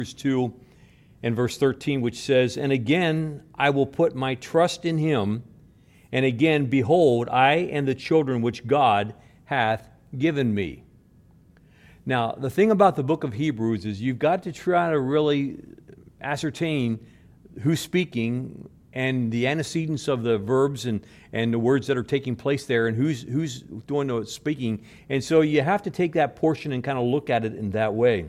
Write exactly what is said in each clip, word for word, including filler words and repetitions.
two and verse thirteen, which says, "And again I will put my trust in him, and again, behold, I and the children which God hath given me." Now, the thing about the book of Hebrews is you've got to try to really ascertain who's speaking and the antecedents of the verbs and, and the words that are taking place there and who's, who's doing the speaking. And so you have to take that portion and kind of look at it in that way.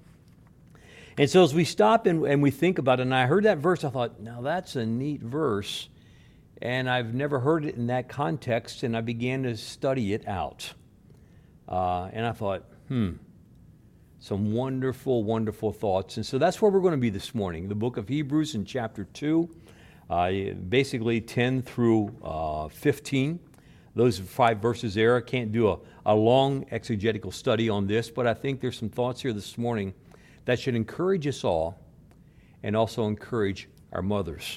And so as we stop and, and we think about it, and I heard that verse, I thought, now that's a neat verse. And I've never heard it in that context, and I began to study it out. Uh, and I thought, hmm, some wonderful, wonderful thoughts. And so that's where we're going to be this morning. The book of Hebrews in chapter two, uh, basically ten through uh, fifteen. Those five verses there. I can't do a, a long exegetical study on this, but I think there's some thoughts here this morning that should encourage us all and also encourage our mothers.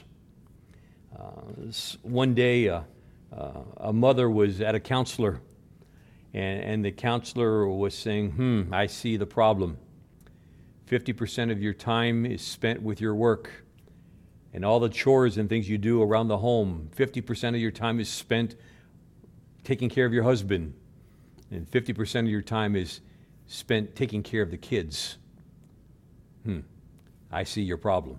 Uh, one day, uh, uh, a mother was at a counselor, and, and the counselor was saying, hmm, I see the problem. fifty percent of your time is spent with your work and all the chores and things you do around the home. fifty percent of your time is spent taking care of your husband, and fifty percent of your time is spent taking care of the kids. Hmm, I see your problem.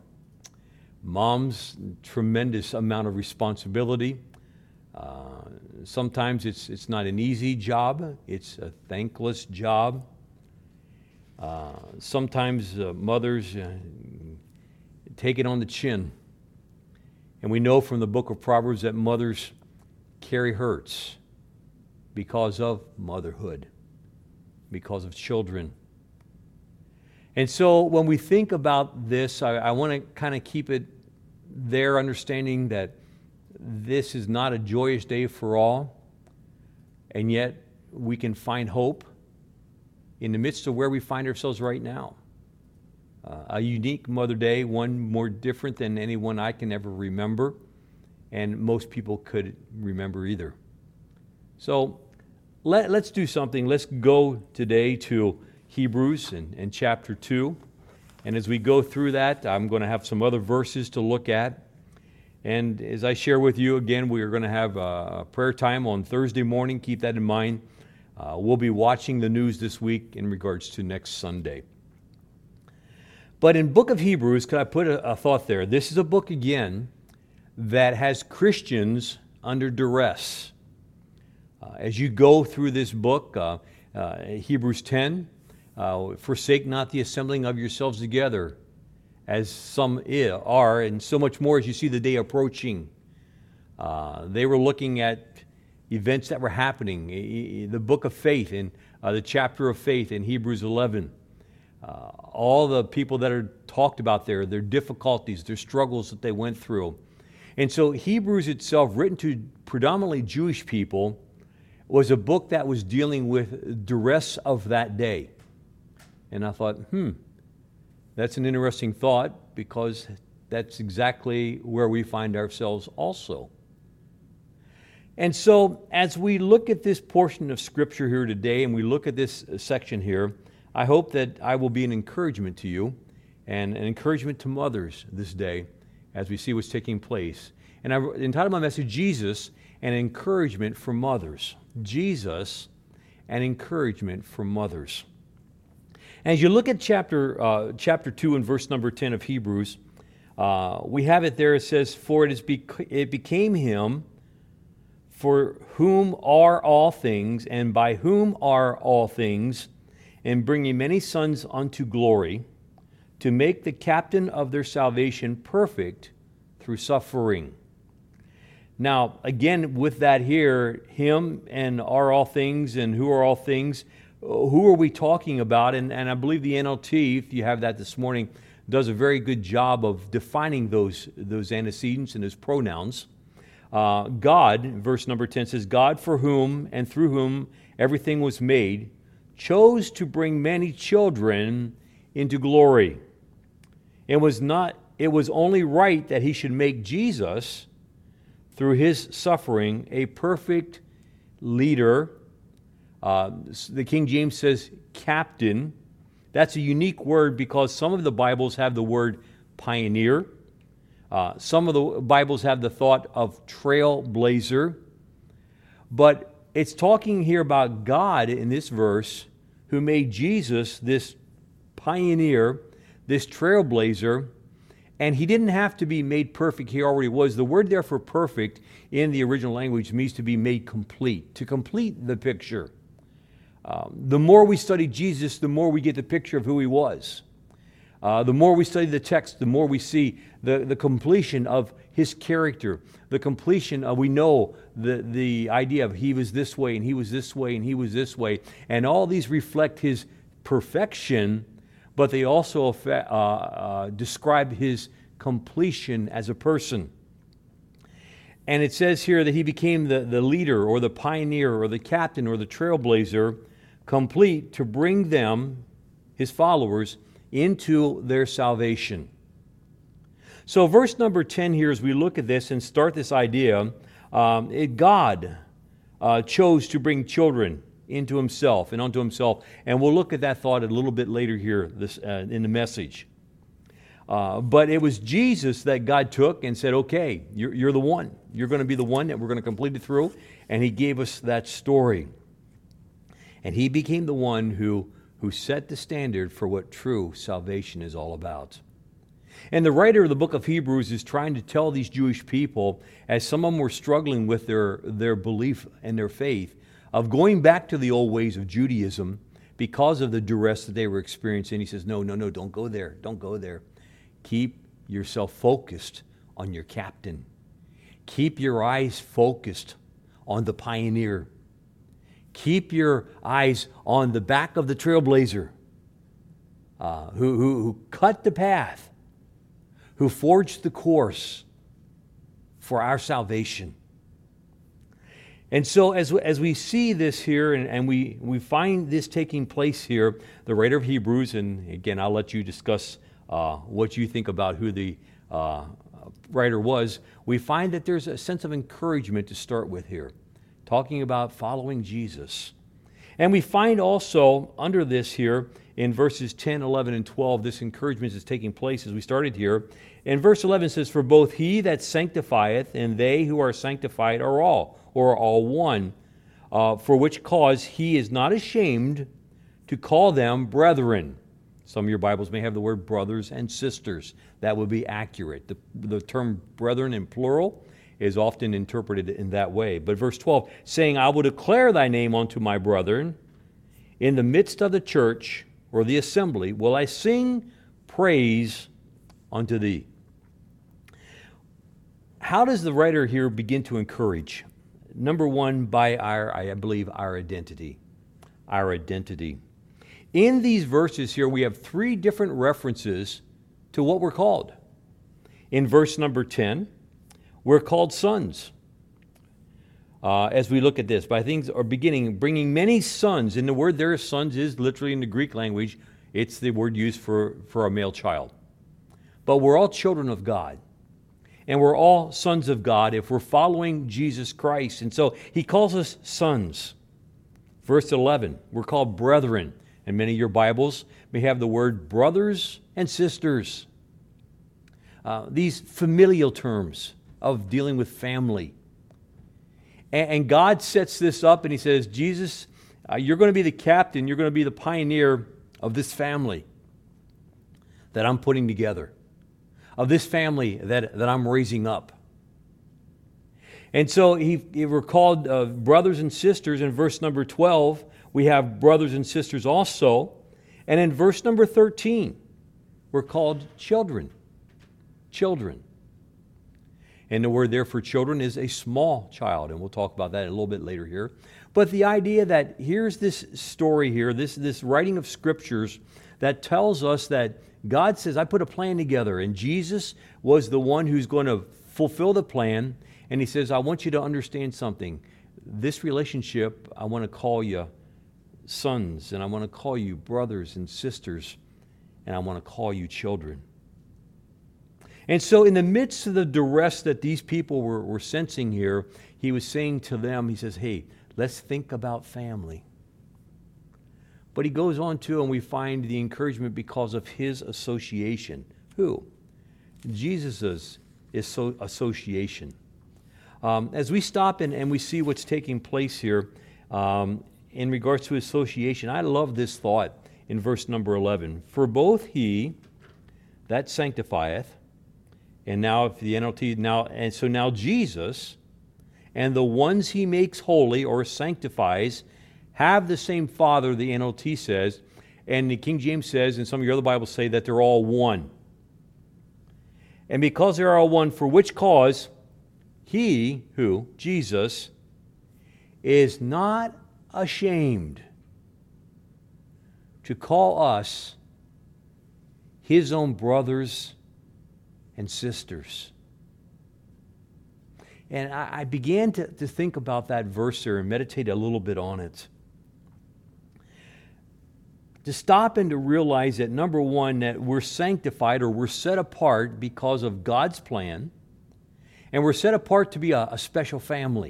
Mom's tremendous amount of responsibility. Uh, sometimes it's it's not an easy job. It's a thankless job. Uh, sometimes uh, mothers uh, take it on the chin. And we know from the book of Proverbs that mothers carry hurts because of motherhood, because of children. And so when we think about this, I, I want to kind of keep it there, understanding that this is not a joyous day for all, and yet we can find hope in the midst of where we find ourselves right now. Uh, a unique Mother Day, one more different than any one I can ever remember, and most people could remember either. So let, let's do something. Let's go today to Hebrews and, and chapter two. And as we go through that, I'm going to have some other verses to look at. And as I share with you, again, we are going to have a prayer time on Thursday morning. Keep that in mind. Uh, we'll be watching the news this week in regards to next Sunday. But in book of Hebrews, could I put a, a thought there? This is a book, again, that has Christians under duress. Uh, as you go through this book, uh, uh, Hebrews ten, uh, forsake not the assembling of yourselves together, as some are, and so much more as you see the day approaching. Uh, they were looking at events that were happening. The book of faith, in uh, the chapter of faith in Hebrews eleven. Uh, all the people that are talked about there, their difficulties, their struggles that they went through. And so Hebrews itself, written to predominantly Jewish people, was a book that was dealing with duress of that day. And I thought, hmm, that's an interesting thought, because that's exactly where we find ourselves also. And so as we look at this portion of Scripture here today, and we look at this section here, I hope that I will be an encouragement to you and an encouragement to mothers this day as we see what's taking place. And I've entitled my message, Jesus, an encouragement for mothers. Jesus, an encouragement for mothers. As you look at chapter uh, chapter two and verse number ten of Hebrews, uh, we have it there. It says, "For it is bec- it became him for whom are all things, and by whom are all things, and bringing many sons unto glory, to make the captain of their salvation perfect through suffering." Now, again, with that here, him and are all things and who are all things, who are we talking about? And, and I believe the N L T, if you have that this morning, does a very good job of defining those, those antecedents and those pronouns. Uh, God, verse number ten says, "God, for whom and through whom everything was made, chose to bring many children into glory. It was not, it was only right that he should make Jesus, through his suffering, a perfect leader." Uh, the King James says captain, That's a unique word because some of the Bibles have the word pioneer. Uh, some of the Bibles have the thought of trailblazer. But it's talking here about God in this verse who made Jesus this pioneer, this trailblazer, and he didn't have to be made perfect. He already was. The word there for perfect in the original language means to be made complete, to complete the picture. Um, the more we study Jesus, the more we get the picture of who he was. Uh, the more we study the text, the more we see the, the completion of his character, the completion of, we know the, the idea of he was this way and he was this way and he was this way. And all these reflect his perfection, but they also uh, uh, describe his completion as a person. And it says here that he became the, the leader or the pioneer or the captain or the trailblazer, complete to bring them, his followers, into their salvation. So verse number ten here, as we look at this and start this idea, um, it, God uh, chose to bring children into himself and unto himself. And we'll look at that thought a little bit later here this, uh, in the message. Uh, but it was Jesus that God took and said, okay, you're, you're the one. You're going to be the one that we're going to complete it through. And he gave us that story. And he became the one who, who set the standard for what true salvation is all about. And the writer of the book of Hebrews is trying to tell these Jewish people, as some of them were struggling with their, their belief and their faith, of going back to the old ways of Judaism because of the duress that they were experiencing. He says, no, no, no, don't go there. Don't go there. Keep yourself focused on your captain. Keep your eyes focused on the pioneer. Keep your eyes on the back of the trailblazer uh, who, who, who cut the path, who forged the course for our salvation. And so as, as we see this here and, and we, we find this taking place here, the writer of Hebrews, and again, I'll let you discuss uh, what you think about who the uh, writer was, we find that there's a sense of encouragement to start with here, talking about following Jesus. And we find also under this here in verses ten, eleven, and twelve, this encouragement is taking place as we started here. And verse eleven says, for both he that sanctifieth and they who are sanctified are all, or are all one, uh, for which cause he is not ashamed to call them brethren. Some of your Bibles may have the word brothers and sisters. That would be accurate. The, the term brethren in plural is often interpreted in that way. But verse twelve, saying, I will declare thy name unto my brethren. In the midst of the church, or the assembly, will I sing praise unto thee. How does the writer here begin to encourage? Number one, by our, I believe, our identity. Our identity. In these verses here, we have three different references to what we're called. In verse number ten, we're called sons. Uh, as we look at this, by things are beginning, bringing many sons. And the word there, sons, is literally in the Greek language, it's the word used for, for a male child. But we're all children of God. And we're all sons of God if we're following Jesus Christ. And so he calls us sons. Verse eleven, we're called brethren. And many of your Bibles may have the word brothers and sisters. Uh, these familial terms of dealing with family. And, and God sets this up and he says, Jesus, uh, you're going to be the captain, you're going to be the pioneer of this family that I'm putting together, of this family that, that I'm raising up. And so he, he we're called uh, brothers and sisters. In verse number twelve, we have brothers and sisters also. And in verse number thirteen, we're called children. Children. And the word there for children is a small child. And we'll talk about that a little bit later here. But the idea that here's this story here, this, this writing of scriptures that tells us that God says, I put a plan together. And Jesus was the one who's going to fulfill the plan. And he says, I want you to understand something. This relationship, I want to call you sons, and I want to call you brothers and sisters, and I want to call you children. And so in the midst of the duress that these people were, were sensing here, he was saying to them, he says, hey, let's think about family. But he goes on to, and we find the encouragement because of his association. Who? Jesus' association. Um, as we stop and, and we see what's taking place here um, in regards to association, I love this thought in verse number eleven. For both he that sanctifieth, and now if the N L T, now, and so now Jesus, and the ones he makes holy or sanctifies, have the same Father, the N L T says, and the King James says, and some of your other Bibles say that they're all one. And because they're all one, for which cause he, who, Jesus, is not ashamed to call us his own brothers and sisters. And I, I began to, to think about that verse there and meditate a little bit on it. To stop and to realize that, number one, that we're sanctified or we're set apart because of God's plan, and we're set apart to be a, a special family.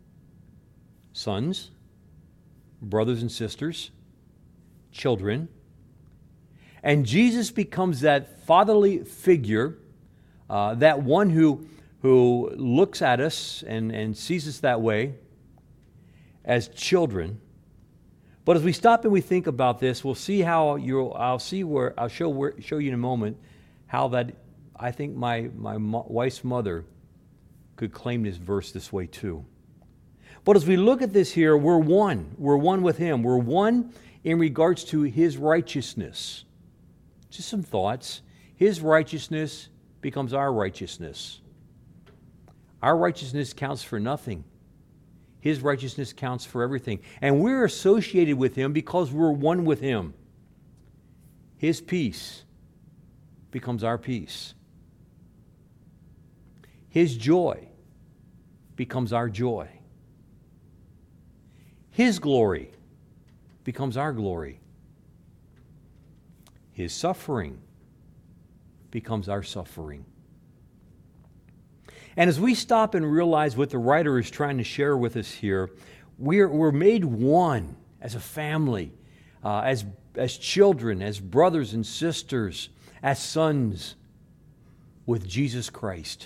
Sons, brothers and sisters, children. And Jesus becomes that fatherly figure, uh, that one who, who looks at us and, and sees us that way as children. But as we stop and we think about this, we'll see how you'll. I'll see where I'll show where, show you in a moment how that I think my my mo- wife's mother could claim this verse this way too. But as we look at this here, we're one. We're one with Him. We're one in regards to His righteousness. Just some thoughts. His righteousness becomes our righteousness. Our righteousness counts for nothing. His righteousness counts for everything. And we're associated with Him because we're one with Him. His peace becomes our peace. His joy becomes our joy. His glory becomes our glory. His suffering becomes our suffering. And as we stop and realize what the writer is trying to share with us here, we're, we're made one as a family, uh, as, as children, as brothers and sisters, as sons with Jesus Christ.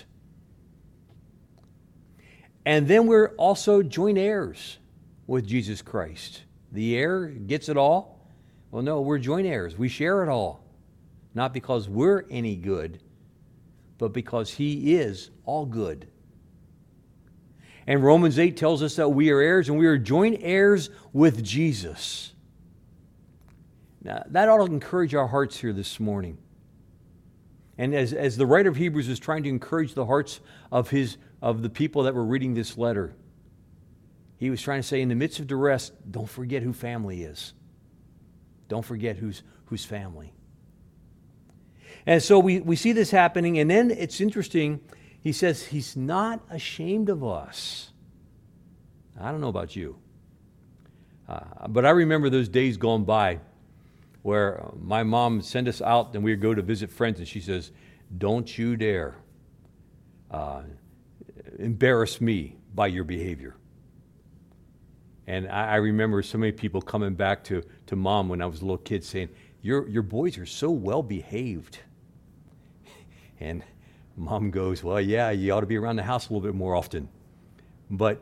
And then we're also joint heirs with Jesus Christ. The heir gets it all? Well, no, we're joint heirs. We share it all. Not because we're any good, but because He is all good. And Romans eight tells us that we are heirs, and we are joint heirs with Jesus. Now, that ought to encourage our hearts here this morning. And as, as the writer of Hebrews is trying to encourage the hearts of his of the people that were reading this letter, he was trying to say, in the midst of duress, don't forget who family is. Don't forget who's who's family. And so we, we see this happening, and then it's interesting, he says He's not ashamed of us. I don't know about you, uh, but I remember those days gone by where my mom would send us out and we would go to visit friends, and she says, don't you dare uh, embarrass me by your behavior. And I, I remember so many people coming back to, to Mom when I was a little kid saying, your, your boys are so well behaved. And Mom goes, well, yeah, you ought to be around the house a little bit more often. But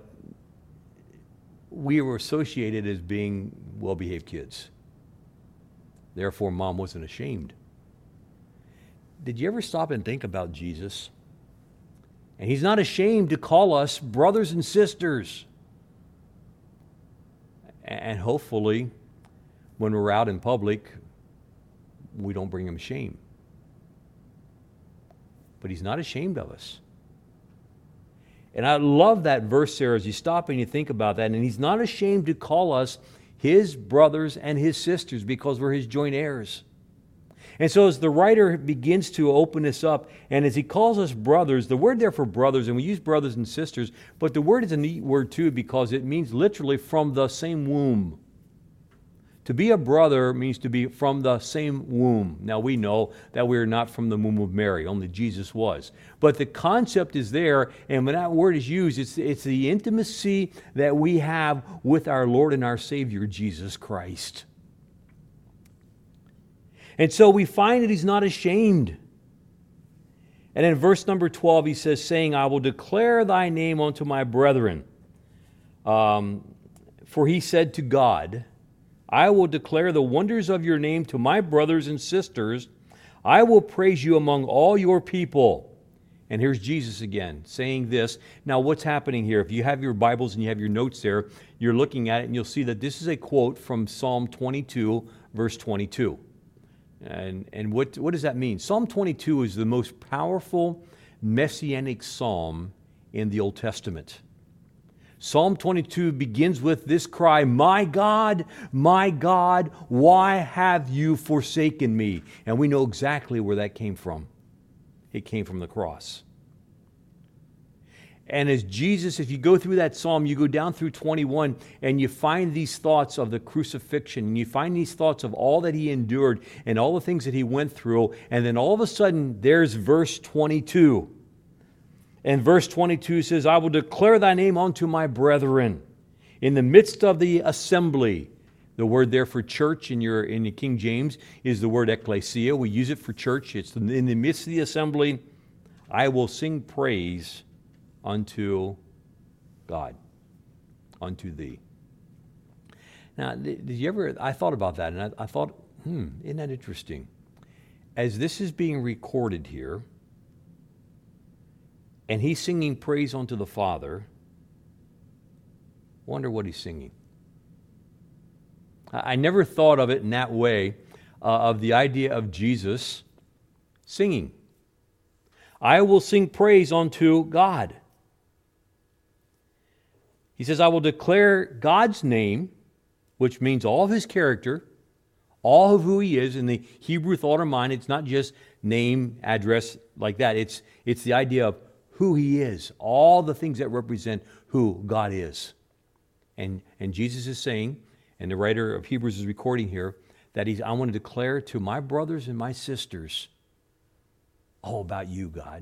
we were associated as being well-behaved kids. Therefore, Mom wasn't ashamed. Did you ever stop and think about Jesus? And He's not ashamed to call us brothers and sisters. And hopefully, when we're out in public, we don't bring Him shame. But He's not ashamed of us. And I love that verse there as you stop and you think about that. And He's not ashamed to call us His brothers and His sisters because we're His joint heirs. And so as the writer begins to open this up, and as he calls us brothers, the word there for brothers, and we use brothers and sisters, but the word is a neat word too because it means literally from the same womb. To be a brother means to be from the same womb. Now we know that we are not from the womb of Mary, only Jesus was. But the concept is there, and when that word is used, it's, it's the intimacy that we have with our Lord and our Savior, Jesus Christ. And so we find that he's not ashamed. And in verse number twelve, he says, saying, I will declare thy name unto my brethren. Um, for he said to God, I will declare the wonders of your name to my brothers and sisters. I will praise you among all your people. And here's Jesus again saying this. Now, what's happening here? If you have your Bibles and you have your notes there, you're looking at it and you'll see that this is a quote from Psalm twenty-two, verse twenty-two. And, and what, what does that mean? Psalm twenty-two is the most powerful messianic psalm in the Old Testament. Psalm twenty-two begins with this cry, my God, my God, why have you forsaken me? And we know exactly where that came from. It came from the cross. And as Jesus, if you go through that psalm, you go down through twenty-one and you find these thoughts of the crucifixion, and you find these thoughts of all that he endured and all the things that he went through, and then all of a sudden there's verse twenty-two. And verse twenty-two says, I will declare thy name unto my brethren in the midst of the assembly. The word there for church in your in the King James is the word ecclesia. We use it for church. It's in the midst of the assembly. I will sing praise unto God, unto thee. Now, did you ever, I thought about that, and I, I thought, hmm, isn't that interesting? As this is being recorded here, and he's singing praise unto the Father, wonder what he's singing. I never thought of it in that way, uh, of the idea of Jesus singing. I will sing praise unto God. He says, I will declare God's name, which means all of his character, all of who he is. In the Hebrew thought or mind, it's not just name, address, like that. It's, it's the idea of who he is, all the things that represent who God is. And, and Jesus is saying, and the writer of Hebrews is recording here, that he's, I want to declare to my brothers and my sisters all about you, God.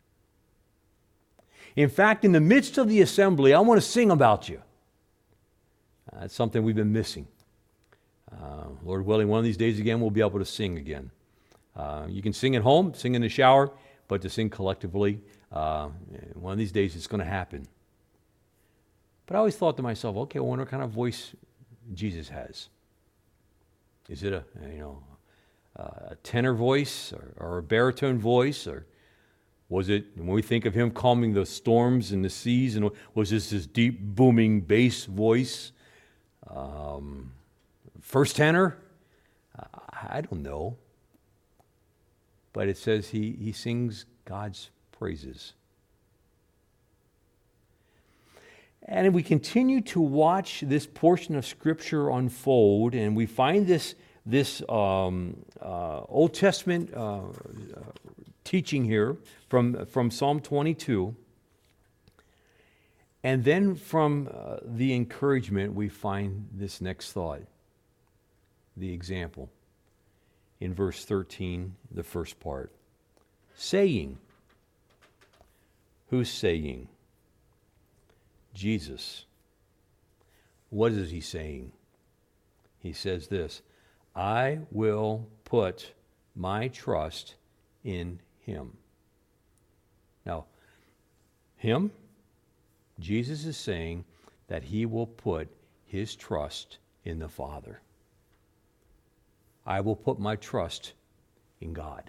In fact, in the midst of the assembly, I want to sing about you. Uh, that's something we've been missing. Uh, Lord willing, one of these days again, we'll be able to sing again. Uh, you can sing at home, sing in the shower, but to sing collectively, uh, one of these days it's going to happen. But I always thought to myself, okay, I wonder what kind of voice Jesus has. Is it a, you know, a tenor voice or, or a baritone voice, or was it, when we think of him calming the storms and the seas, and was this this deep booming bass voice? Um, first tenor? I don't know. But it says he, he sings God's praises. And we continue to watch this portion of Scripture unfold, and we find this, this um, uh, Old Testament uh, uh, teaching here from, from Psalm twenty-two. And then from uh, the encouragement, we find this next thought, the example. In verse thirteen, the first part. Saying. Who's saying? Jesus. What is he saying? He says this, I will put my trust in him. Now, him, Jesus is saying that he will put his trust in the Father. I will put my trust in God.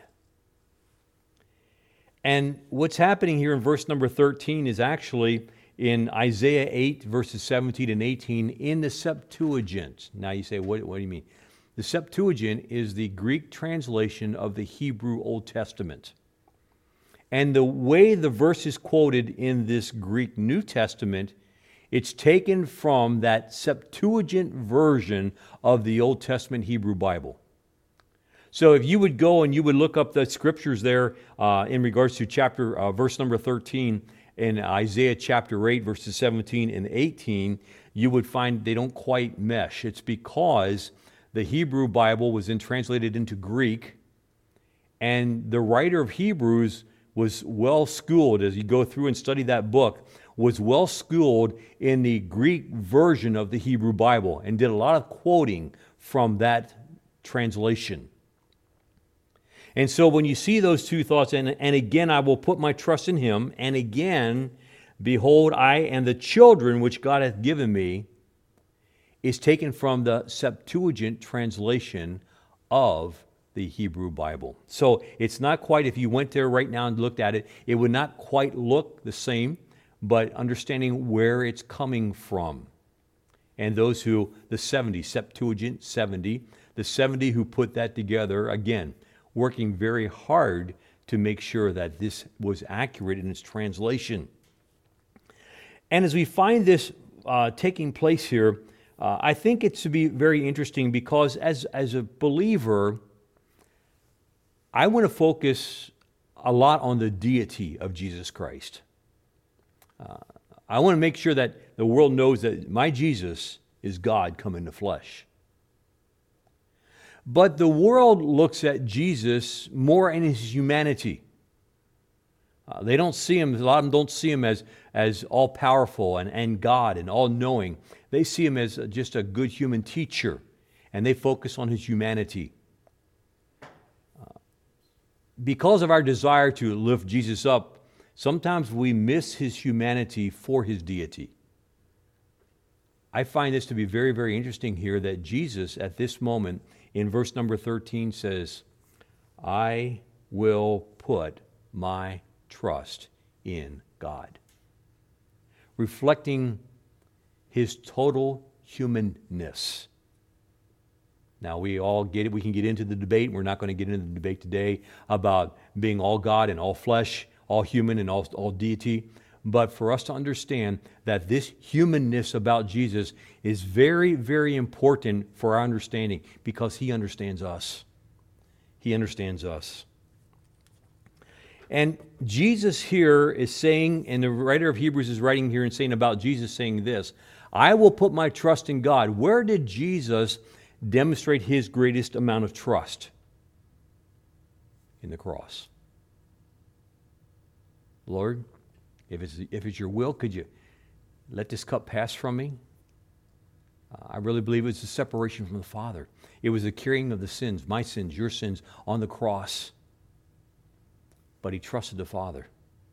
And what's happening here in verse number thirteen is actually in Isaiah eight, verses seventeen and eighteen, in the Septuagint. Now you say, what, what do you mean? The Septuagint is the Greek translation of the Hebrew Old Testament. And the way the verse is quoted in this Greek New Testament, it's taken from that Septuagint version of the Old Testament Hebrew Bible. So if you would go and you would look up the scriptures there uh, in regards to chapter, uh, verse number thirteen, in Isaiah chapter eight, verses seventeen and eighteen, you would find they don't quite mesh. It's because the Hebrew Bible was then translated into Greek, and the writer of Hebrews was well schooled, as you go through and study that book, was well schooled in the Greek version of the Hebrew Bible and did a lot of quoting from that translation. And so when you see those two thoughts, and, and again I will put my trust in him, and again, behold, I and the children which God hath given me, is taken from the Septuagint translation of the Hebrew Bible. So it's not quite, if you went there right now and looked at it, it would not quite look the same, but understanding where it's coming from. And those who, the seventy, Septuagint seventy, the seventy who put that together, again, working very hard to make sure that this was accurate in its translation. And as we find this uh, taking place here, uh, I think it's to be very interesting because as, as a believer, I want to focus a lot on the deity of Jesus Christ. Uh, I want to make sure that the world knows that my Jesus is God come in the flesh. But the world looks at Jesus more in his humanity. Uh, they don't see him, a lot of them don't see him as, as all-powerful and, and God and all-knowing. They see him as just a good human teacher, and they focus on his humanity. Uh, because of our desire to lift Jesus up, sometimes we miss his humanity for his deity. I find this to be very, very interesting here that Jesus at this moment in verse number thirteen says, I will put my trust in God. Reflecting his total humanness. Now we all get it, we can get into the debate, we're not going to get into the debate today about being all God and all flesh, all human and all, all deity. But for us to understand that this humanness about Jesus is very, very important for our understanding because he understands us. He understands us. And Jesus here is saying, and the writer of Hebrews is writing here and saying about Jesus saying this, I will put my trust in God. Where did Jesus demonstrate his greatest amount of trust? In the cross. Lord, If it's, if it's your will, could you let this cup pass from me? Uh, I really believe it's a separation from the Father. It was the carrying of the sins, my sins, your sins, on the cross. But he trusted the Father.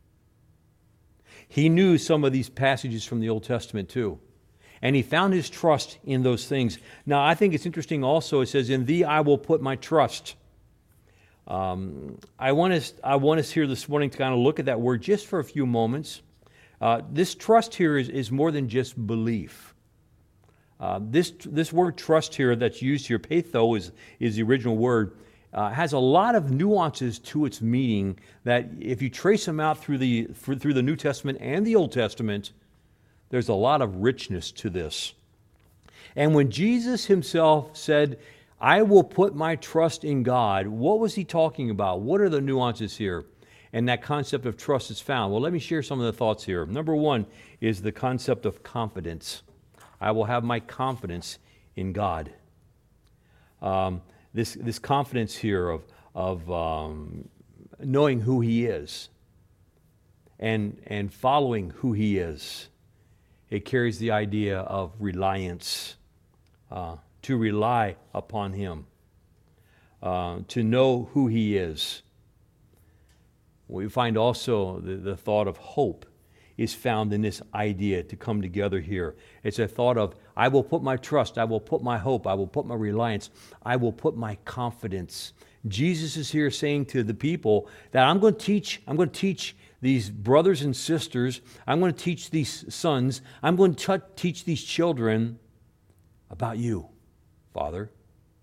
He knew some of these passages from the Old Testament too. And he found his trust in those things. Now, I think it's interesting also, it says, in thee I will put my trust. Um, I want us I want us here this morning to kind of look at that word just for a few moments. Uh, this trust here is, is more than just belief. Uh, this this word trust here that's used here, peitho is, is the original word, uh, has a lot of nuances to its meaning that if you trace them out through the through the New Testament and the Old Testament, there's a lot of richness to this. And when Jesus himself said, I will put my trust in God, what was he talking about? What are the nuances here? And that concept of trust is found. Well, let me share some of the thoughts here. Number one is the concept of confidence. I will have my confidence in God. Um, this, this confidence here of, of um, knowing who he is and, and following who he is. It carries the idea of reliance. Uh, to rely upon him, uh, to know who he is. We find also the, the thought of hope is found in this idea to come together here. It's a thought of, I will put my trust, I will put my hope, I will put my reliance, I will put my confidence. Jesus is here saying to the people that I'm going to teach, I'm going to teach these brothers and sisters, I'm going to teach these sons, I'm going to t- teach these children about you, Father,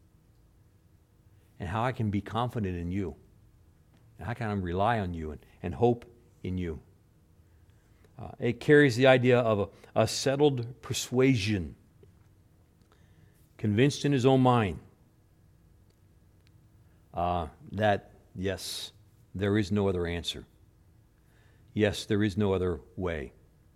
and how I can be confident in you, and how can I rely on you and, and hope in you. Uh, it carries the idea of a, a settled persuasion, convinced in his own mind uh, that, yes, there is no other answer. Yes, there is no other way.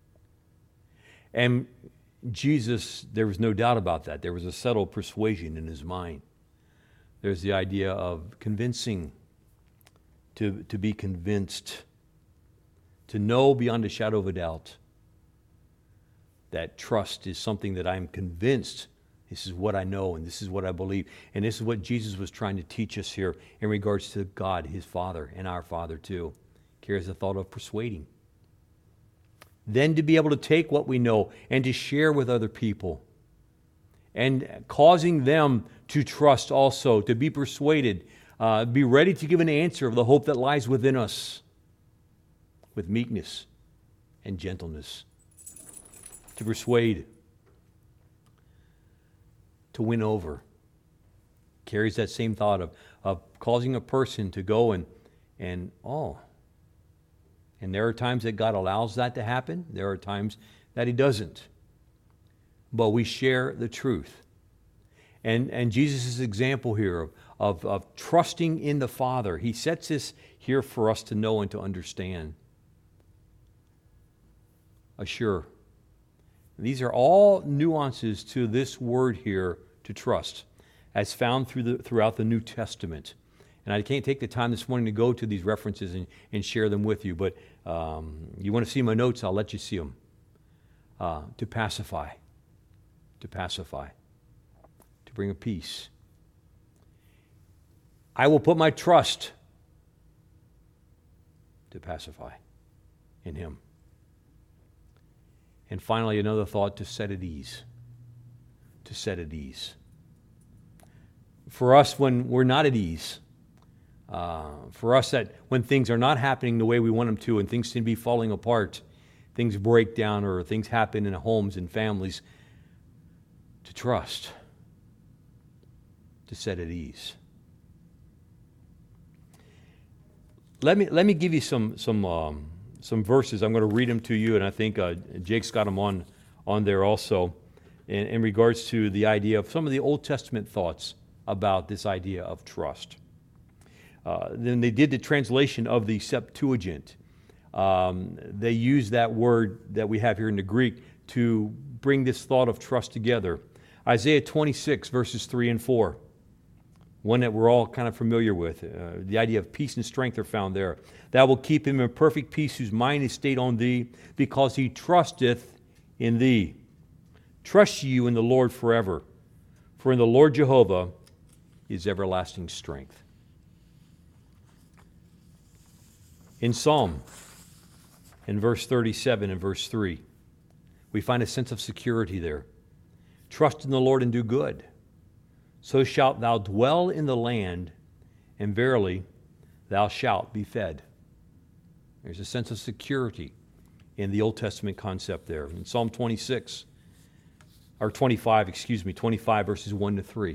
And Jesus, there was no doubt about that. There was a settled persuasion in his mind. There's the idea of convincing, to, to be convinced, to know beyond a shadow of a doubt that trust is something that I'm convinced This is what I know, and this is what I believe. And this is what Jesus was trying to teach us here in regards to God, his Father, and our Father too. Carries the thought of persuading. Then to be able to take what we know and to share with other people. And causing them to trust also, to be persuaded, uh, be ready to give an answer of the hope that lies within us with meekness and gentleness. To persuade. To win over. Carries that same thought of, of causing a person to go and, and, oh. And there are times that God allows that to happen. There are times that he doesn't. But we share the truth. And, and Jesus' example here of, of, of trusting in the Father, he sets this here for us to know and to understand. Assure. These are all nuances to this word here, to trust, as found through the, throughout the New Testament. And I can't take the time this morning to go to these references and, and share them with you, but um, you want to see my notes, I'll let you see them. Uh, to pacify. To pacify. To bring a peace. I will put my trust to pacify in him. And finally, another thought, to set at ease. To set at ease. For us, when we're not at ease, uh, for us that when things are not happening the way we want them to and things seem to be falling apart, things break down or things happen in homes and families, to trust, to set at ease. Let me let me give you some some um, some verses. I'm going to read them to you, and I think uh, Jake's got them on on there also, in, in regards to the idea of some of the Old Testament thoughts about this idea of trust. Uh, then they did the translation of the Septuagint. Um, they used that word that we have here in the Greek to bring this thought of trust together. Isaiah twenty-six, verses three and four. One that we're all kind of familiar with. Uh, the idea of peace and strength are found there. Thou wilt keep him in perfect peace whose mind is stayed on thee, because he trusteth in thee. Trust you in the Lord forever, for in the Lord Jehovah is everlasting strength. In Psalm, in verse thirty-seven and verse three, we find a sense of security there. Trust in the Lord and do good. So shalt thou dwell in the land, and verily thou shalt be fed. There's a sense of security in the Old Testament concept there. In Psalm twenty-six, or twenty-five, excuse me, twenty-five verses one to three.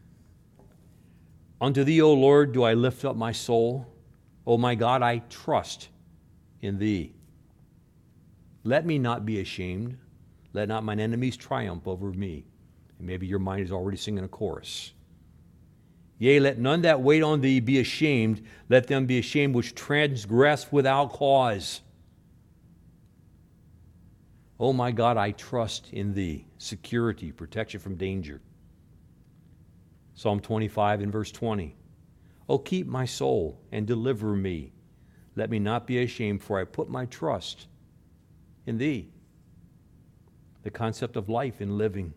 Unto thee, O Lord, do I lift up my soul. O my God, I trust in thee. Let me not be ashamed. Let not mine enemies triumph over me. And maybe your mind is already singing a chorus. Yea, let none that wait on thee be ashamed. Let them be ashamed which transgress without cause. O my God, I trust in thee. Security, protection from danger. Psalm twenty-five and verse twenty. O keep my soul and deliver me. Let me not be ashamed, for I put my trust in thee. The concept of life and living.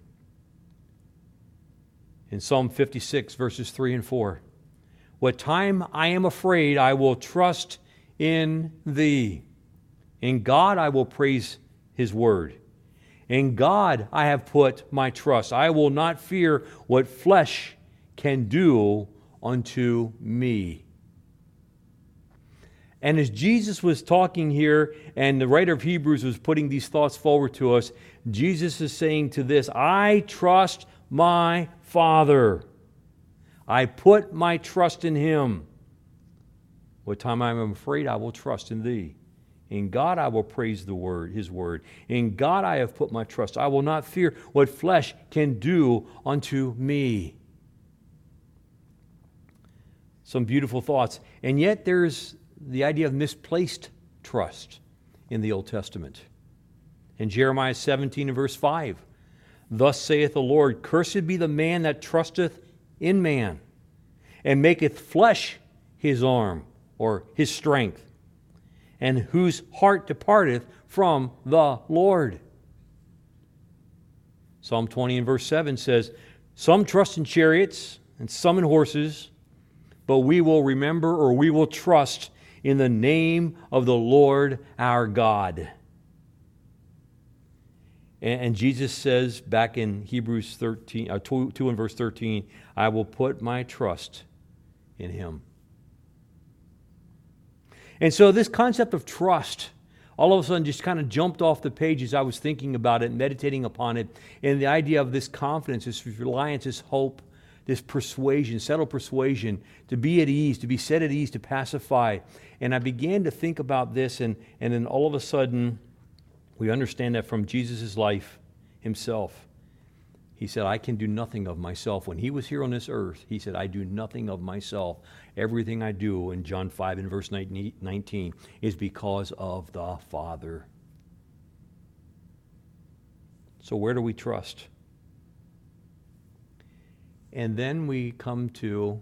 In Psalm fifty-six, verses three and four. What time I am afraid, I will trust in thee. In God I will praise his word. In God I have put my trust. I will not fear what flesh can do unto me. And as Jesus was talking here, and the writer of Hebrews was putting these thoughts forward to us, Jesus is saying to this, I trust my Father. I put my trust in him. What time I am afraid, I will trust in thee. In God I will praise the word, his word. In God I have put my trust. I will not fear what flesh can do unto me. Some beautiful thoughts. And yet there's the idea of misplaced trust in the Old Testament. In Jeremiah seventeen and verse five, thus saith the Lord, cursed be the man that trusteth in man, and maketh flesh his arm, or his strength, and whose heart departeth from the Lord. Psalm twenty and verse seven says, some trust in chariots and some in horses, but we will remember, or we will trust in the name of the Lord our God. And, and Jesus says back in Hebrews thirteen, uh, two, two and verse thirteen, I will put my trust in Him. And so this concept of trust all of a sudden just kind of jumped off the page as I was thinking about it, meditating upon it, and the idea of this confidence, this reliance, this hope, this persuasion, settled persuasion, to be at ease, to be set at ease, to pacify. And I began to think about this, and, and then all of a sudden, we understand that from Jesus' life himself. He said, I can do nothing of myself. When he was here on this earth, he said, I do nothing of myself. Everything I do, in John five and verse nineteen, is because of the Father. So where do we trust? And then we come to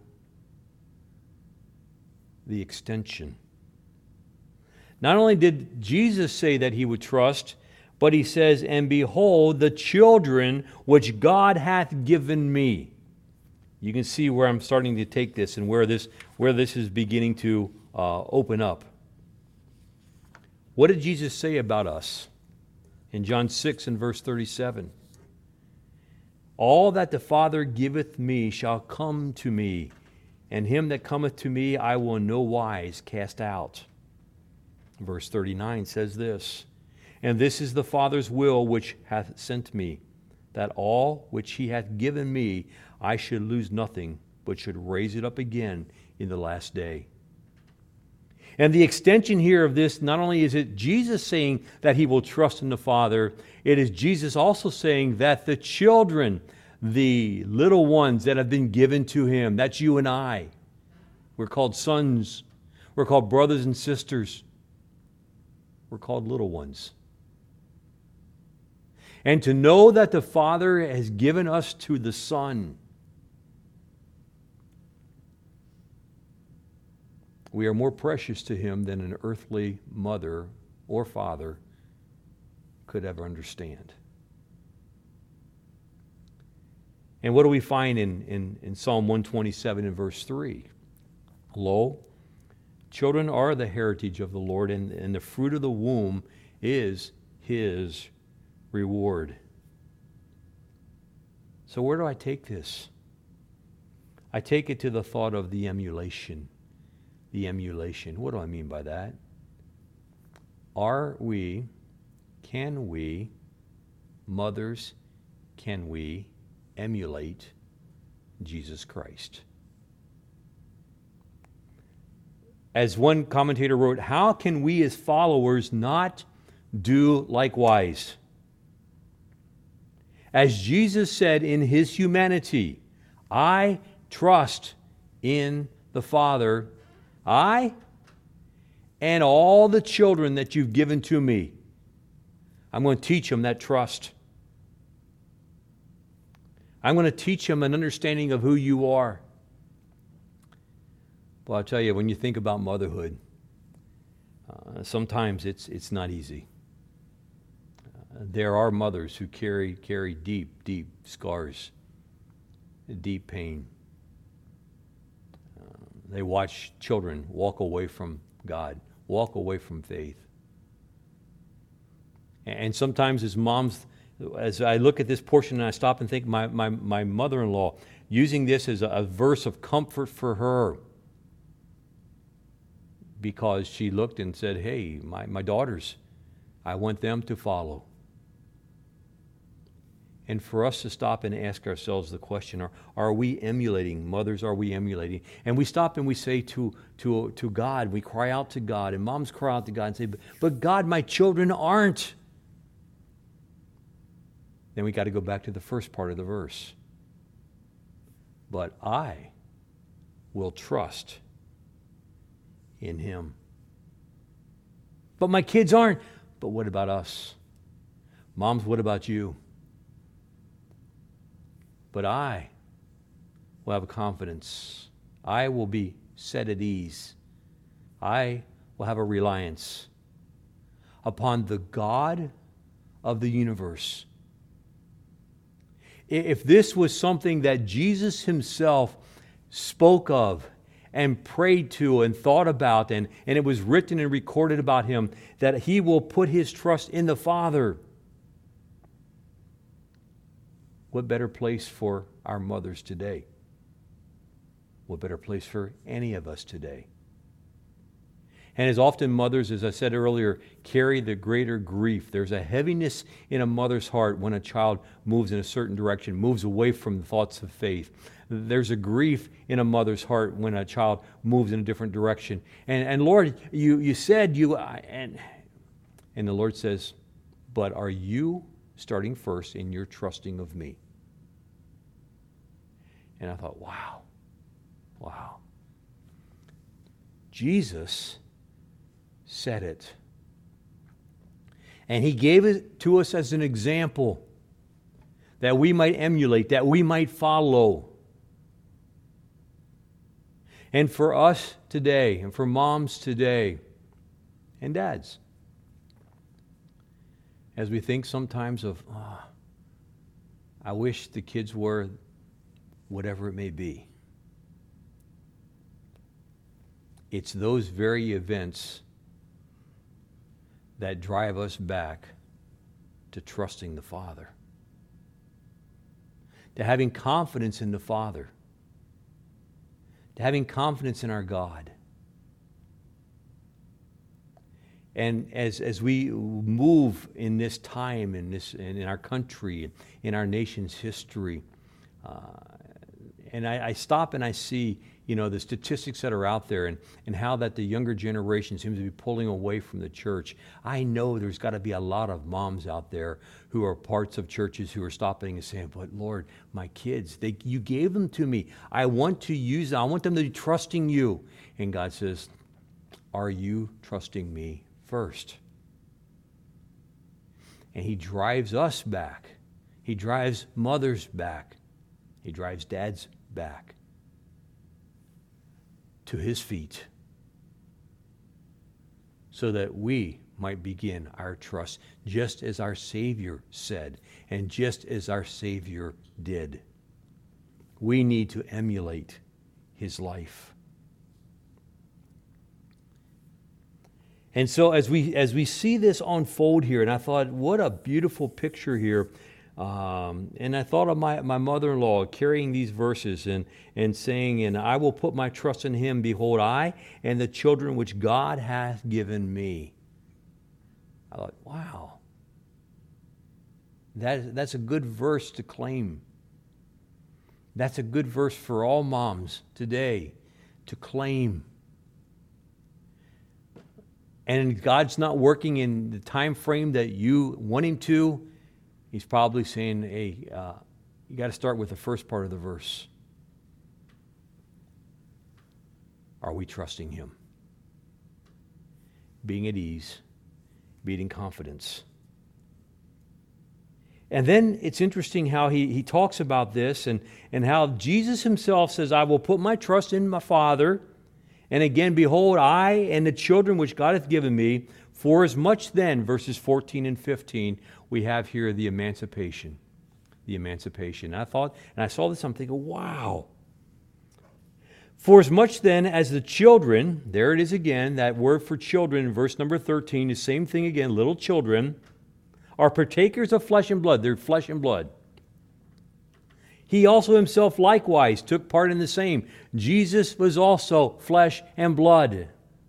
the extension. Not only did Jesus say that he would trust, but he says, and behold, the children which God hath given me. You can see where I'm starting to take this and where this, where this is beginning to uh, open up. What did Jesus say about us? In John six and verse thirty-seven. All that the Father giveth me shall come to me, and him that cometh to me I will in no wise cast out. Verse thirty-nine says this, and this is the Father's will which hath sent me, that all which he hath given me I should lose nothing, but should raise it up again in the last day. And the extension here of this, not only is it Jesus saying that he will trust in the Father, it is Jesus also saying that the children, the little ones that have been given to him, that's you and I. We're called sons. We're called brothers and sisters. We're called little ones. And to know that the Father has given us to the Son, we are more precious to him than an earthly mother or father could ever understand. And what do we find in, in, in Psalm one twenty-seven and verse three? Lo, children are the heritage of the Lord, and, and the fruit of the womb is his reward. So where do I take this? I take it to the thought of the emulation. The emulation. What do I mean by that? Are we, can we, mothers, can we emulate Jesus Christ? As one commentator wrote, how can we as followers not do likewise? As Jesus said in his humanity, I trust in the Father, I and all the children that you've given to me. I'm going to teach them that trust. I'm going to teach them an understanding of who you are. Well, I'll tell you, when you think about motherhood, uh, sometimes it's it's not easy. Uh, there are mothers who carry carry deep, deep scars, deep pain. They watch children walk away from God, walk away from faith. And sometimes as moms, as I look at this portion and I stop and think, my, my, my mother-in-law, using this as a, a verse of comfort for her, because she looked and said, hey, my, my daughters, I want them to follow. And for us to stop and ask ourselves the question, are, are we emulating? Mothers, are we emulating? And we stop and we say to, to, to God, we cry out to God, and moms cry out to God and say, but God, my children aren't. Then we got to go back to the first part of the verse. But I will trust in him. But my kids aren't. But what about us? Moms, what about you? But I will have a confidence. I will be set at ease. I will have a reliance upon the God of the universe, if this was something that Jesus himself spoke of and prayed to and thought about, and, and it was written and recorded about him, that he will put his trust in the Father, what better place for our mothers today? What better place for any of us today? And as often mothers, as I said earlier, carry the greater grief. There's a heaviness in a mother's heart when a child moves in a certain direction, moves away from the thoughts of faith. There's a grief in a mother's heart when a child moves in a different direction. And, and Lord, you, you said you, and, and the Lord says, but are you starting first in your trusting of me? And I thought, wow, wow. Jesus said it. And he gave it to us as an example that we might emulate, that we might follow. And for us today, and for moms today, and dads, as we think sometimes of, oh, I wish the kids were whatever it may be. It's those very events that drive us back to trusting the Father, to having confidence in the Father, to having confidence in our God. And as, as we move in this time, in, this, in our country, in our nation's history, uh, and I, I stop and I see, you know, the statistics that are out there, and, and how that the younger generation seems to be pulling away from the church. I know there's got to be a lot of moms out there who are parts of churches who are stopping and saying, but Lord, my kids, they, you gave them to me. I want to use them. I want them to be trusting you. And God says, are you trusting me first? And he drives us back. He drives mothers back. He drives dads back to his feet, so that we might begin our trust, just as our Savior said, and just as our Savior did. We need to emulate his life. And so as we as we see this unfold here, and I thought, what a beautiful picture here. Um, and I thought of my, my mother-in-law carrying these verses and, and saying, and I will put my trust in him. Behold, I and the children which God hath given me. I thought, wow. That, that's a good verse to claim. That's a good verse for all moms today to claim. And God's not working in the time frame that you want him to. He's probably saying, hey, uh, you got to start with the first part of the verse. Are we trusting him? Being at ease, being in confidence. And then it's interesting how he, he talks about this, and, and how Jesus himself says, I will put my trust in my Father. And again, behold, I and the children which God hath given me, for as much then, verses fourteen and fifteen, we have here the emancipation. The emancipation. And I thought, and I saw this, I'm thinking, wow. For as much then as the children, there it is again, that word for children in verse number thirteen, the same thing again, little children, are partakers of flesh and blood. They're flesh and blood. He also himself likewise took part in the same. Jesus was also flesh and blood.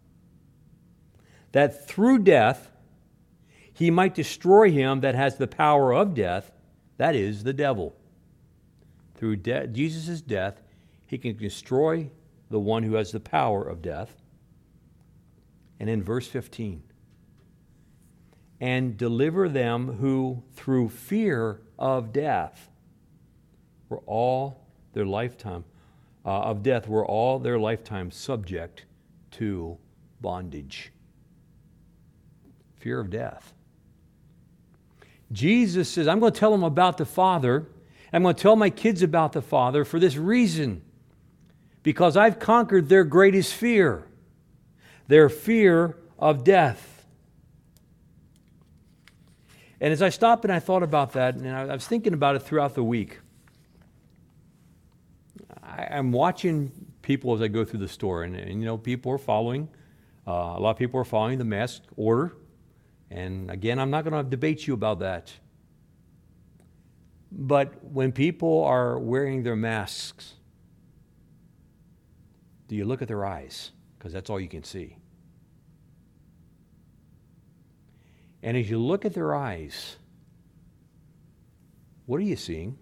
That through death he might destroy him that has the power of death, that is, the devil. Through de- Jesus' death, he can destroy the one who has the power of death. And in verse fifteen, and deliver them who through fear of death were all their lifetime, uh, of death were all their lifetime subject to bondage. Fear of death. Jesus says, I'm going to tell them about the Father. I'm going to tell my kids about the Father for this reason. Because I've conquered their greatest fear. Their fear of death. And as I stopped and I thought about that, and I was thinking about it throughout the week, I, I'm watching people as I go through the store, and, and you know, people are following, uh, a lot of people are following the mask order. And again, I'm not going to debate you about that. But when people are wearing their masks, do you look at their eyes? Because that's all you can see. And as you look at their eyes, what are you seeing?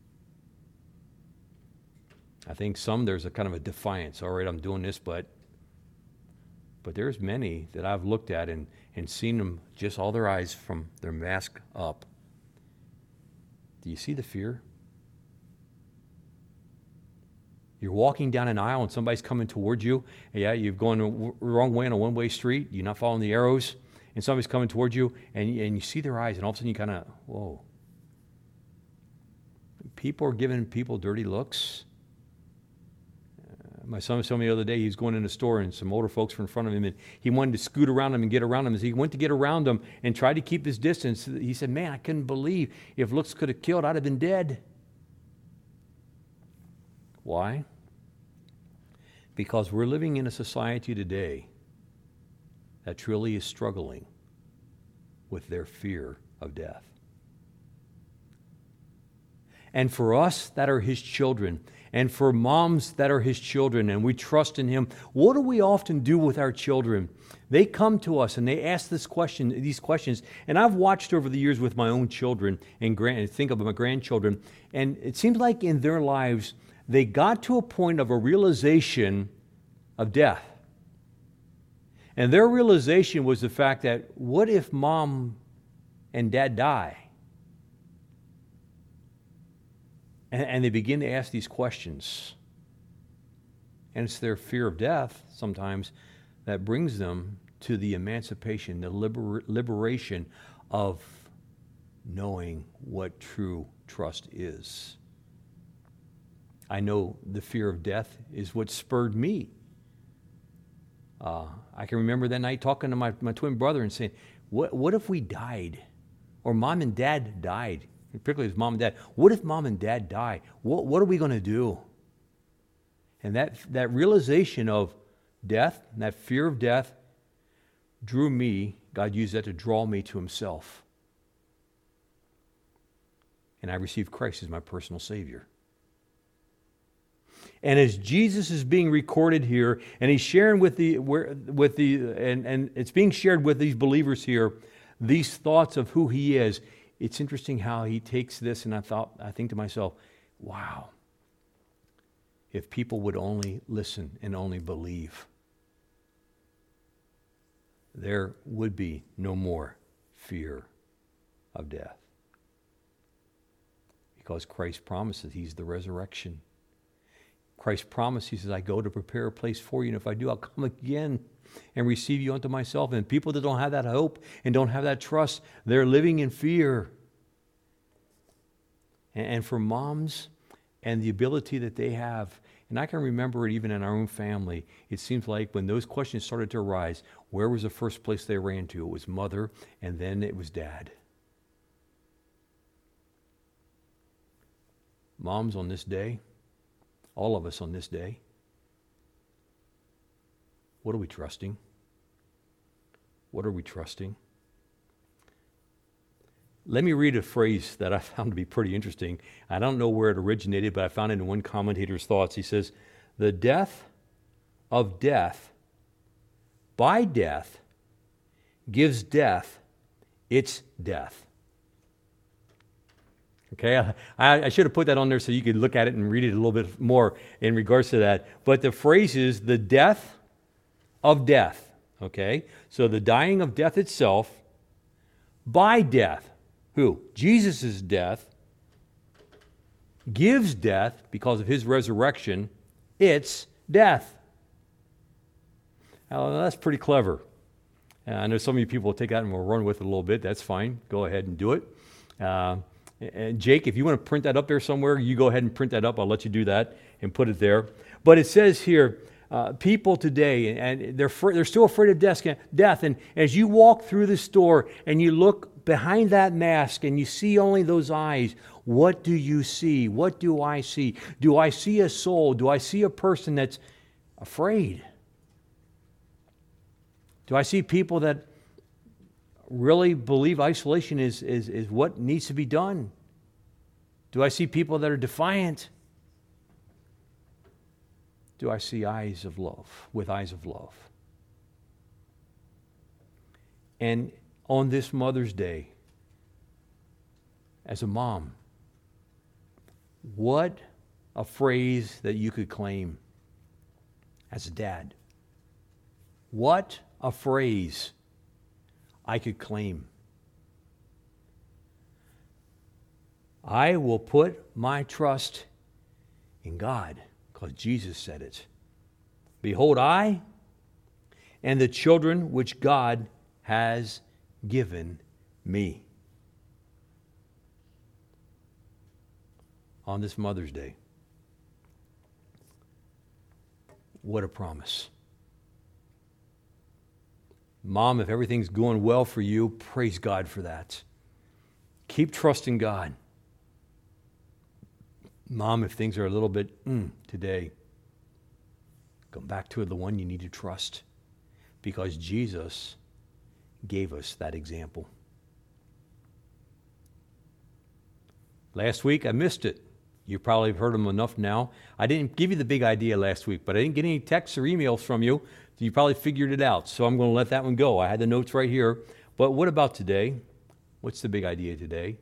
I think some, there's a kind of a defiance. All right, I'm doing this, but but there's many that I've looked at and, and seen them, just all their eyes from their mask up. Do you see the fear? You're walking down an aisle and somebody's coming towards you. Yeah, you've gone the wrong way on a one-way street. You're not following the arrows. And somebody's coming towards you, and, and you see their eyes, and all of a sudden you kind of, whoa. People are giving people dirty looks. My son was telling me the other day, he was going in a store and some older folks were in front of him, and he wanted to scoot around them and get around them. As he went to get around them and tried to keep his distance, he said, man, I couldn't believe if looks could have killed, I'd have been dead. Why? Because we're living in a society today that truly is struggling with their fear of death. And for us that are his children, and for moms that are his children, and we trust in him, what do we often do with our children? They come to us and they ask this question, these questions, and I've watched over the years with my own children and grand, think of my grandchildren, and it seems like in their lives they got to a point of a realization of death. And their realization was the fact that, what if mom and dad die? And, and they begin to ask these questions. And it's their fear of death sometimes that brings them to the emancipation, the liber- liberation of knowing what true trust is. I know the fear of death is what spurred me. Uh, I can remember that night talking to my, my twin brother and saying, what, what if we died? Or mom and dad died, particularly his mom and dad. What if mom and dad die? What, what are we going to do? And that, that realization of death, that fear of death, drew me, God used that to draw me to himself. And I received Christ as my personal Savior. And as Jesus is being recorded here, and he's sharing with the, with the, and, and it's being shared with these believers here, these thoughts of who he is. It's interesting how he takes this, and I thought, I think to myself, wow, if people would only listen and only believe, there would be no more fear of death. Because Christ promises he's the resurrection. Christ promised, he says, I go to prepare a place for you, and if I do, I'll come again and receive you unto myself. And people that don't have that hope and don't have that trust, they're living in fear. And for moms and the ability that they have, and I can remember it even in our own family, it seems like when those questions started to arise, where was the first place they ran to? It was mother, and then it was dad. Moms on this day, all of us on this day, what are we trusting? What are we trusting? Let me read a phrase that I found to be pretty interesting. I don't know where it originated, but I found it in one commentator's thoughts. He says, the death of death by death gives death its death. Okay, I, I should have put that on there so you could look at it and read it a little bit more in regards to that. But the phrase is the death of death. Okay, so the dying of death itself by death. Who? Jesus' death gives death, because of his resurrection, its death. Now, that's pretty clever. And I know some of you people will take that and we'll run with it a little bit. That's fine. Go ahead and do it. Uh, and Jake, if you want to print that up there somewhere, you go ahead and print that up. I'll let you do that and put it there. But it says here, uh, people today, and they're, fr- they're still afraid of death, death. And as you walk through the store and you look behind that mask and you see only those eyes, what do you see? What do I see? Do I see a soul? Do I see a person that's afraid? Do I see people that really believe isolation is, is, is what needs to be done? Do I see people that are defiant? Do I see eyes of love, with eyes of love? And on this Mother's Day, as a mom, what a phrase that you could claim as a dad. What a phrase I could claim. I will put my trust in God, because Jesus said it. Behold, I and the children which God has given me. On this Mother's Day, what a promise. Mom, if everything's going well for you, praise God for that. Keep trusting God. Mom, if things are a little bit mm, today, come back to the one you need to trust, because Jesus gave us that example. Last week, I missed it. You probably have heard them enough now. I didn't give you the big idea last week, but I didn't get any texts or emails from you, so you probably figured it out. So I'm going to let that one go. I had the notes right here. But what about today? What's the big idea today?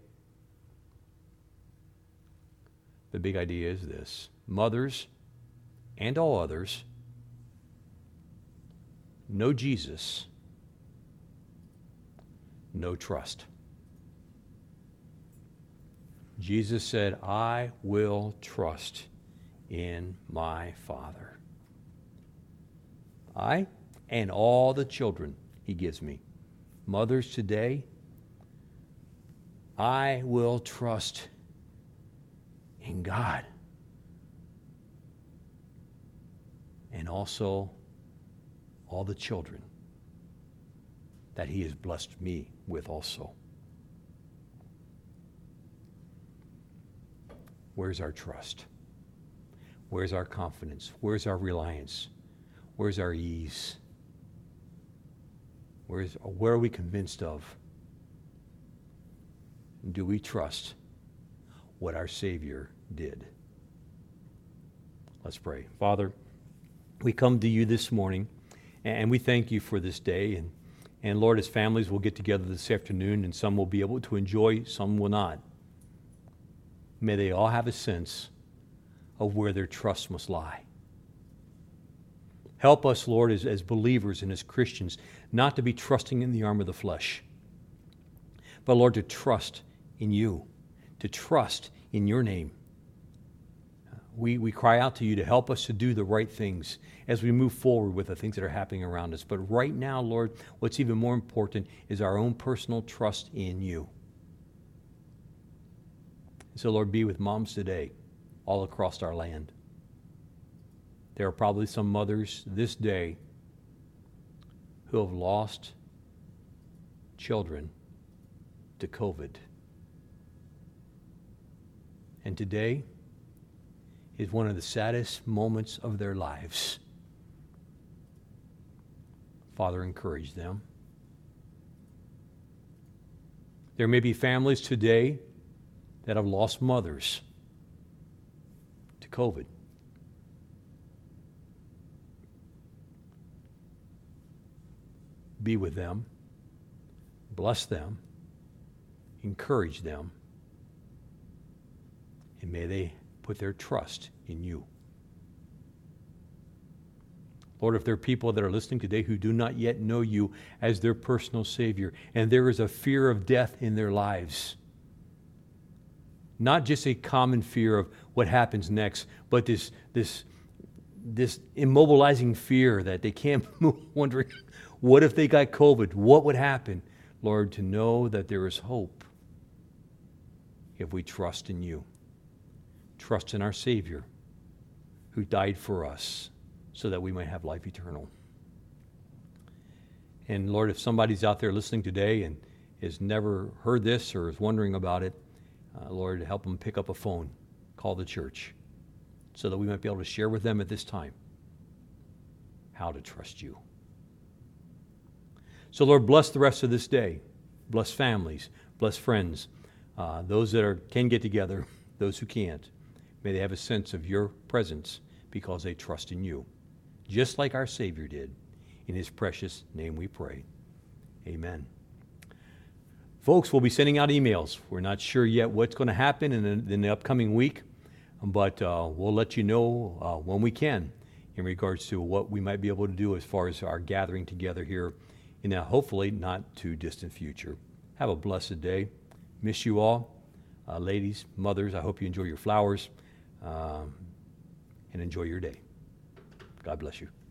The big idea is this: mothers and all others, no Jesus, no trust. Jesus said, I will trust in my Father. I and all the children he gives me. Mothers today, I will trust in God. And also all the children that he has blessed me with also. Where's our trust? Where's our confidence? Where's our reliance? Where's our ease? Where's, where are we convinced of? Do we trust what our Savior did? Let's pray. Father, we come to you this morning, and we thank you for this day. And, and Lord, as families will get together this afternoon, and some will be able to enjoy, some will not. May they all have a sense of where their trust must lie. Help us, Lord, as, as believers and as Christians, not to be trusting in the arm of the flesh, but, Lord, to trust in you, to trust in your name. We, we cry out to you to help us to do the right things as we move forward with the things that are happening around us. But right now, Lord, what's even more important is our own personal trust in you. So, Lord, be with moms today all across our land. There are probably some mothers this day who have lost children to COVID. And today is one of the saddest moments of their lives. Father, encourage them. There may be families today that have lost mothers to COVID. Be with them, bless them, encourage them, and may they put their trust in you. Lord, if there are people that are listening today who do not yet know you as their personal Savior, and there is a fear of death in their lives, not just a common fear of what happens next, but this, this, this immobilizing fear that they can't move, wondering, what if they got COVID? What would happen? Lord, to know that there is hope if we trust in you. Trust in our Savior who died for us so that we might have life eternal. And Lord, if somebody's out there listening today and has never heard this or is wondering about it, uh, Lord, help them pick up a phone, call the church, so that we might be able to share with them at this time how to trust you. So Lord, bless the rest of this day. Bless families, bless friends, uh, those that are, can get together, those who can't. May they have a sense of your presence because they trust in you, just like our Savior did. In his precious name we pray. Amen. Folks, we'll be sending out emails. We're not sure yet what's going to happen in the, in the upcoming week, but uh, we'll let you know uh, when we can in regards to what we might be able to do as far as our gathering together here in a hopefully not too distant future. Have a blessed day. Miss you all. Uh, ladies, mothers, I hope you enjoy your flowers um, and enjoy your day. God bless you.